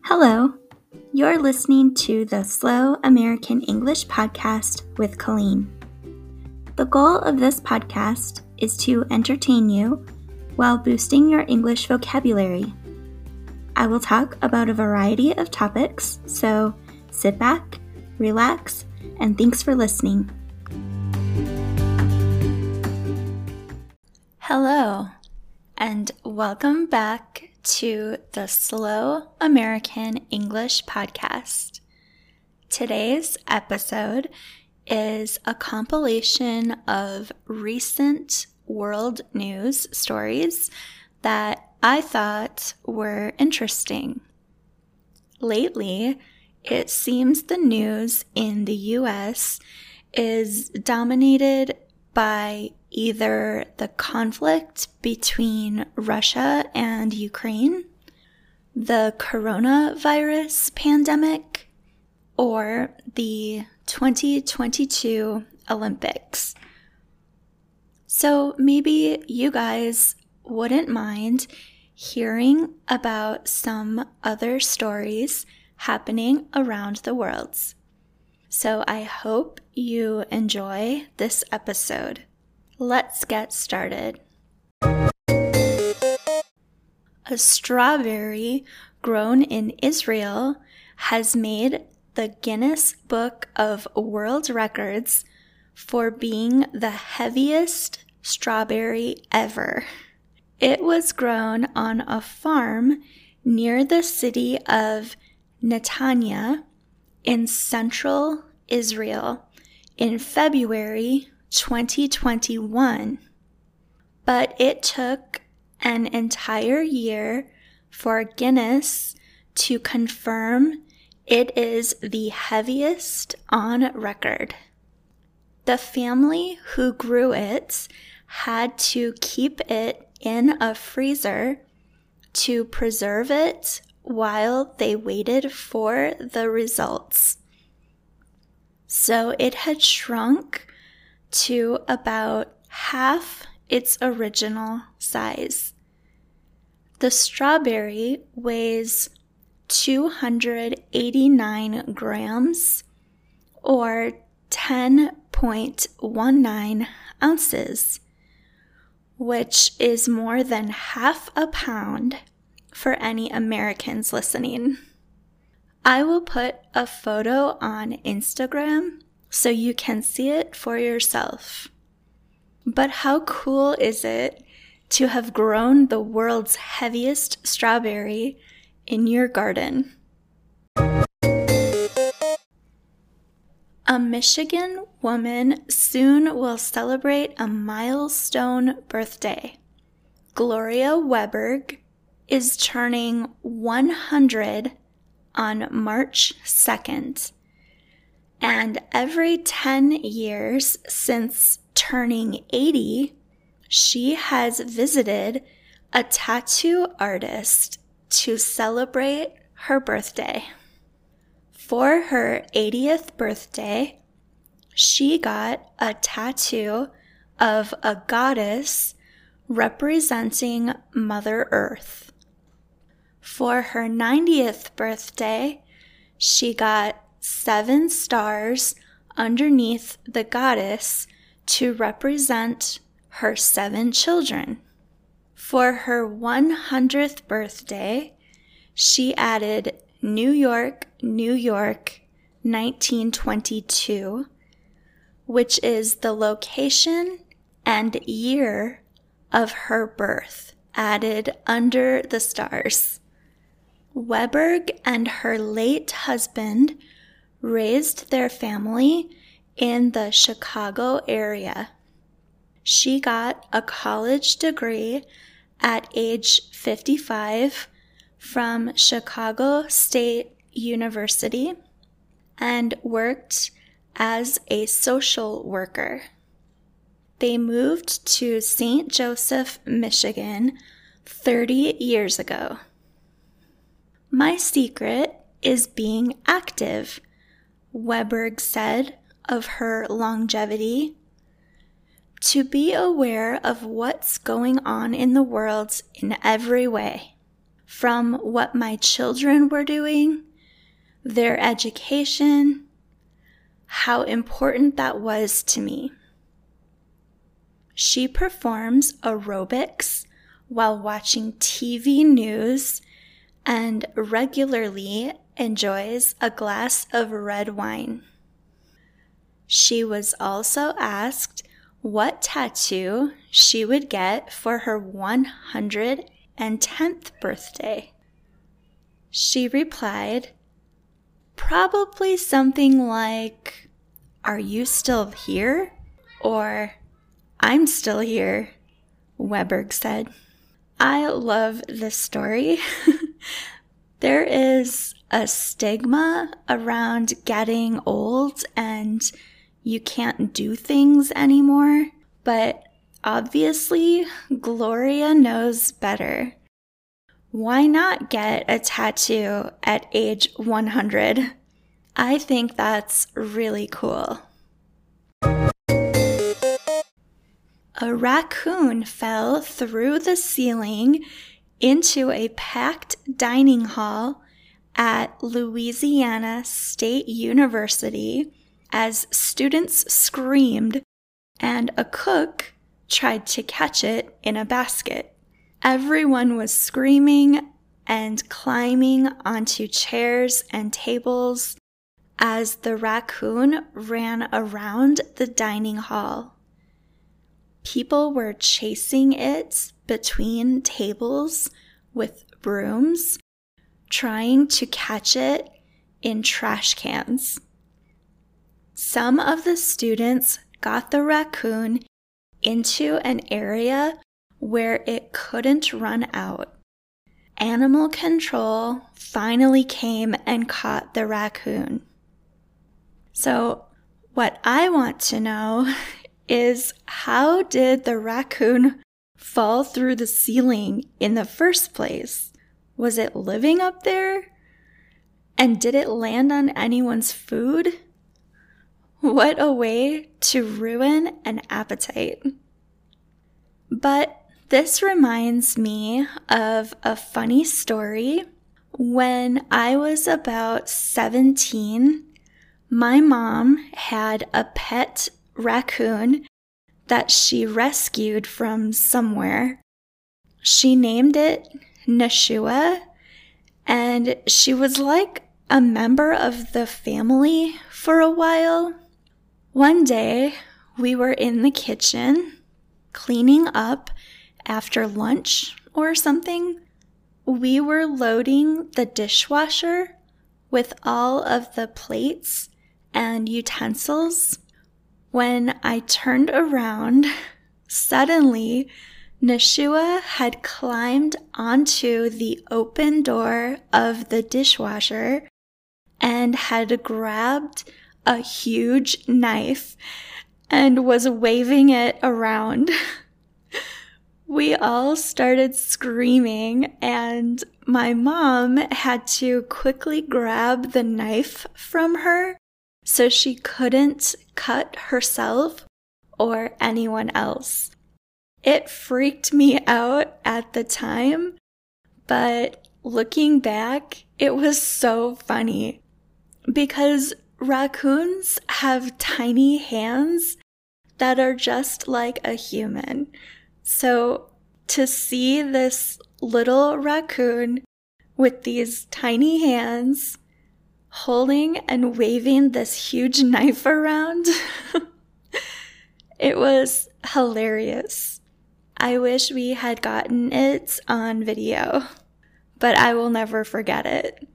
Hello, you're listening to the Slow American English Podcast with Colleen. The goal of this podcast is to entertain you while boosting your English vocabulary. I will talk about a variety of topics, so sit back, relax, and thanks for listening. Hello, and welcome back to the Slow American English Podcast. Today's episode is a compilation of recent world news stories that I thought were interesting. Lately, it seems the news in the US is dominated by either the conflict between Russia and Ukraine, the coronavirus pandemic, or the 2022 Olympics. So maybe you guys wouldn't mind hearing about some other stories happening around the world. So I hope you enjoy this episode. Let's get started. A strawberry grown in Israel has made the Guinness Book of World Records for being the heaviest strawberry ever. It was grown on a farm near the city of Netanya in central Israel in February 2021, but it took an entire year for Guinness to confirm it is the heaviest on record. The family who grew it had to keep it in a freezer to preserve it while they waited for the results. So it had shrunk to about half its original size. The strawberry weighs 289 grams or 10.19 ounces, which is more than half a pound for any Americans listening. I will put a photo on Instagram so you can see it for yourself. But how cool is it to have grown the world's heaviest strawberry in your garden? A Michigan woman soon will celebrate a milestone birthday. Gloria Weberg is turning 100 on March 2nd. And every 10 years since turning 80, she has visited a tattoo artist to celebrate her birthday. For her 80th birthday, she got a tattoo of a goddess representing Mother Earth. For her 90th birthday, she got 7 stars underneath the goddess to represent her 7 children. For her 100th birthday, she added New York, New York, 1922, which is the location and year of her birth, added under the stars. Weberg and her late husband raised their family in the Chicago area. She got a college degree at age 55 from Chicago State University and worked as a social worker. They moved to St. Joseph, Michigan 30 years ago. My secret is being active, Weberg said of her longevity. To be aware of what's going on in the world in every way. from what my children were doing, their education, how important that was to me. She performs aerobics while watching TV news and regularly enjoys a glass of red wine. She was also asked what tattoo she would get for her 110th birthday. She replied, "Probably something like, 'Are you still here?' or 'I'm still here,'" Weberg said. I love this story. There is a stigma around getting old and you can't do things anymore, but obviously Gloria knows better. Why not get a tattoo at age 100? I think that's really cool. A raccoon fell through the ceiling into a packed dining hall at Louisiana State University as students screamed and a cook tried to catch it in a basket. Everyone was screaming and climbing onto chairs and tables as the raccoon ran around the dining hall. People were chasing it between tables with brooms, trying to catch it in trash cans. Some of the students got the raccoon into an area where it couldn't run out. Animal control finally came and caught the raccoon. So, what I want to know is, how did the raccoon fall through the ceiling in the first place? Was it living up there? And did it land on anyone's food? What a way to ruin an appetite. But this reminds me of a funny story. When I was about 17, my mom had a pet raccoon that she rescued from somewhere. She named it Nashua, and she was like a member of the family for a while. One day, we were in the kitchen cleaning up after lunch or something. We were loading the dishwasher with all of the plates and utensils. When I turned around, suddenly Nashua had climbed onto the open door of the dishwasher and had grabbed a huge knife and was waving it around. We all started screaming, and my mom had to quickly grab the knife from her so she couldn't cut herself or anyone else. It freaked me out at the time, but looking back, it was so funny because raccoons have tiny hands that are just like a human. So to see this little raccoon with these tiny hands holding and waving this huge knife around, it was hilarious. I wish we had gotten it on video, but I will never forget it.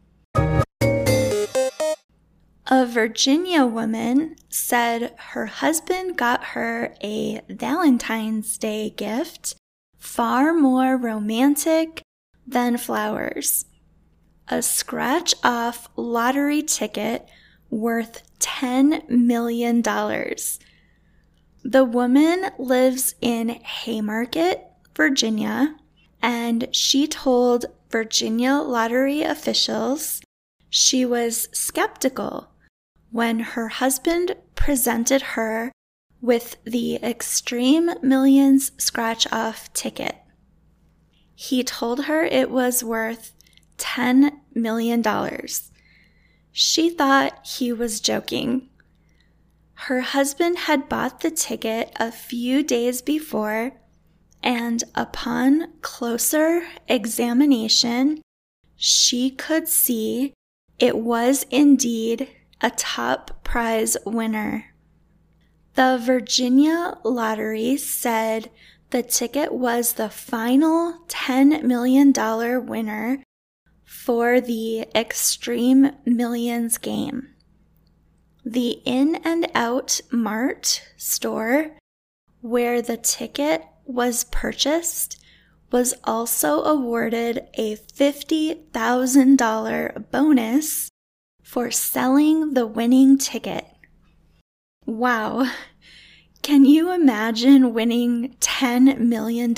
A Virginia woman said her husband got her a Valentine's Day gift far more romantic than flowers. A scratch-off lottery ticket worth $10 million. The woman lives in Haymarket, Virginia, and she told Virginia lottery officials she was skeptical when her husband presented her with the Extreme Millions scratch-off ticket. He told her it was worth $10 million. She thought he was joking. Her husband had bought the ticket a few days before, and upon closer examination, she could see it was indeed a top prize winner. The Virginia Lottery said the ticket was the final $10 million winner for the Extreme Millions game. The In-N-Out Mart store, where the ticket was purchased, was also awarded a $50,000 bonus for selling the winning ticket. Wow, can you imagine winning $10 million?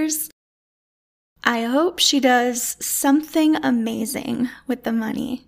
I hope she does something amazing with the money.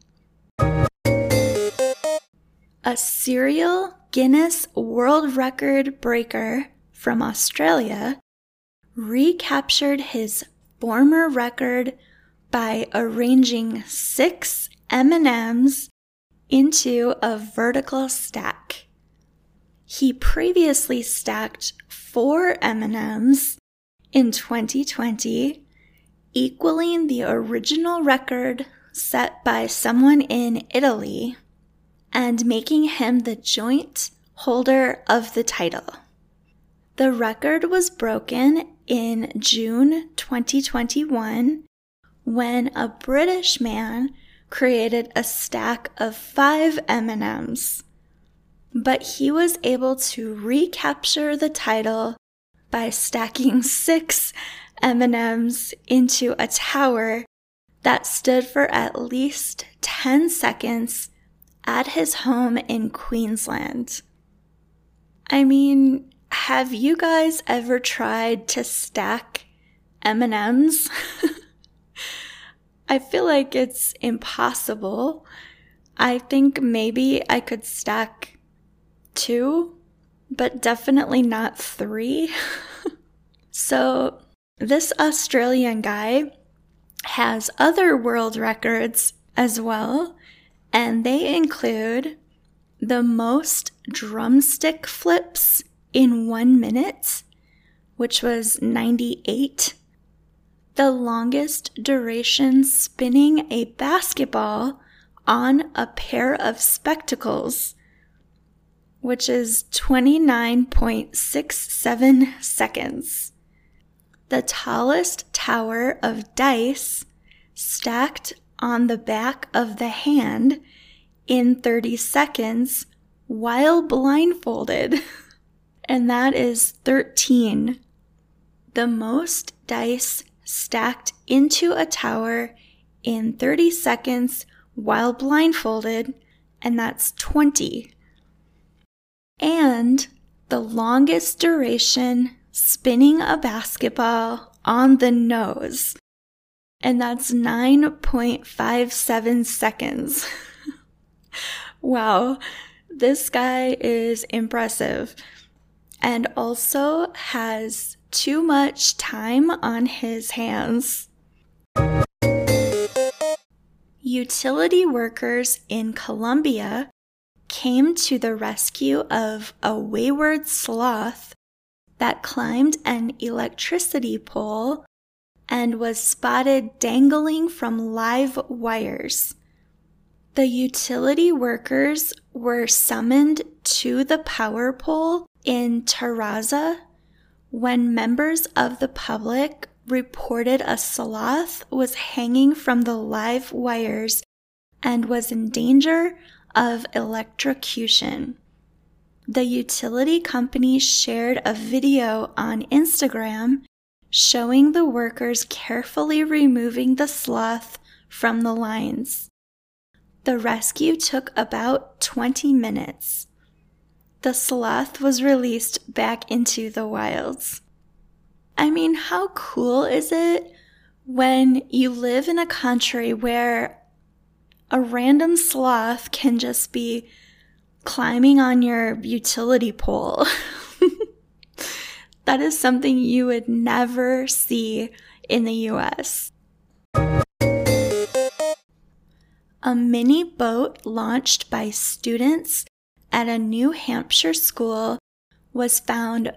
A serial Guinness World Record breaker from Australia recaptured his former record by arranging 6 M&Ms into a vertical stack. He previously stacked 4 M&Ms in 2020, equaling the original record set by someone in Italy and making him the joint holder of the title. The record was broken in June 2021 when a British man created a stack of 5 M&Ms, but he was able to recapture the title by stacking 6 M&Ms into a tower that stood for at least 10 seconds at his home in Queensland. I mean, have you guys ever tried to stack M&Ms? I feel like it's impossible. I think maybe I could stack 2, but definitely not 3. So this Australian guy has other world records as well, and they include the most drumstick flips in 1 minute, which was 98. The longest duration spinning a basketball on a pair of spectacles, which is 29.67 seconds. The tallest tower of dice stacked on the back of the hand in 30 seconds while blindfolded, and that is 13. The most dice stacked into a tower in 30 seconds while blindfolded, and that's 20. And the longest duration spinning a basketball on the nose, and that's 9.57 seconds. Wow, this guy is impressive and also has too much time on his hands. Utility workers in Colombia came to the rescue of a wayward sloth that climbed an electricity pole and was spotted dangling from live wires. The utility workers were summoned to the power pole in Tarrasa when members of the public reported a sloth was hanging from the live wires and was in danger of electrocution. The utility company shared a video on Instagram showing the workers carefully removing the sloth from the lines. The rescue took about 20 minutes. The sloth was released back into the wilds. I mean, how cool is it when you live in a country where a random sloth can just be climbing on your utility pole? That is something you would never see in the US. a mini boat launched by students at a New Hampshire school was found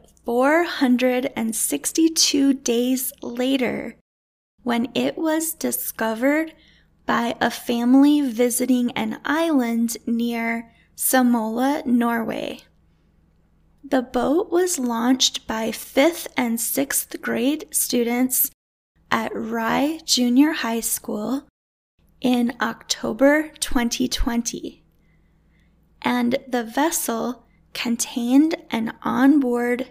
462 days later when it was discovered by a family visiting an island near Samola, Norway. The boat was launched by 5th and 6th grade students at Rye Junior High School in October 2020, and the vessel contained an onboard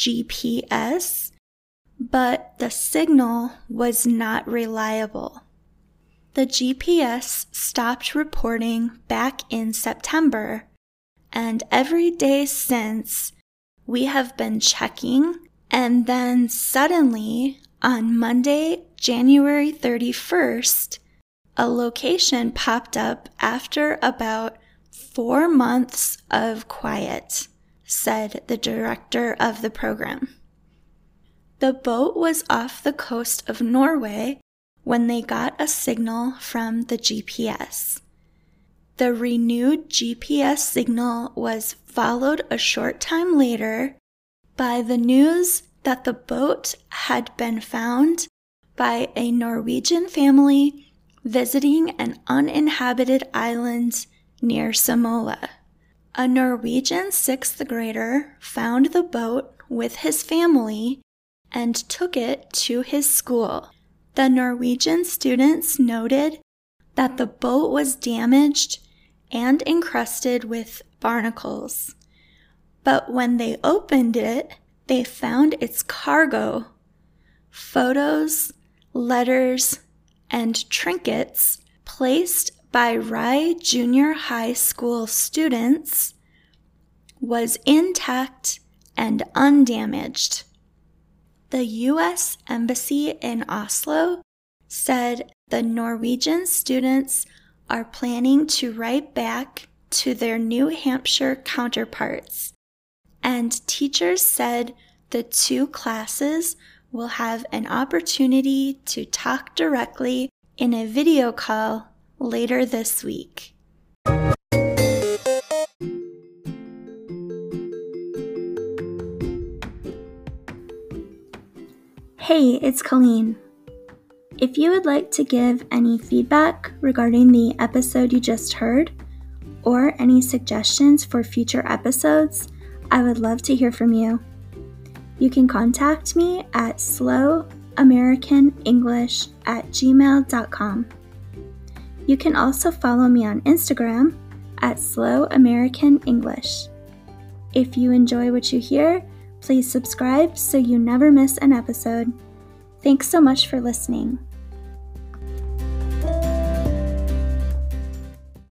GPS, but the signal was not reliable. The GPS stopped reporting back in September, and every day since, we have been checking, and then suddenly, on Monday, January 31st, a location popped up after about 4 months of quiet, said the director of the program. The boat was off the coast of Norway when they got a signal from the GPS. The renewed GPS signal was followed a short time later by the news that the boat had been found by a Norwegian family visiting an uninhabited island near Samola. A Norwegian 6th grader found the boat with his family and took it to his school. The Norwegian students noted that the boat was damaged and encrusted with barnacles, but when they opened it, they found its cargo, photos, letters, and trinkets placed by Rye Junior High School students, was intact and undamaged. The U.S. Embassy in Oslo said the Norwegian students are planning to write back to their New Hampshire counterparts, and teachers said the 2 classes will have an opportunity to talk directly in a video call later this week. Hey, it's Colleen. If you would like to give any feedback regarding the episode you just heard, or any suggestions for future episodes, I would love to hear from you. You can contact me at slowamericanenglish@gmail.com. You can also follow me on Instagram at slowamericanenglish. If you enjoy what you hear, please subscribe so you never miss an episode. Thanks so much for listening.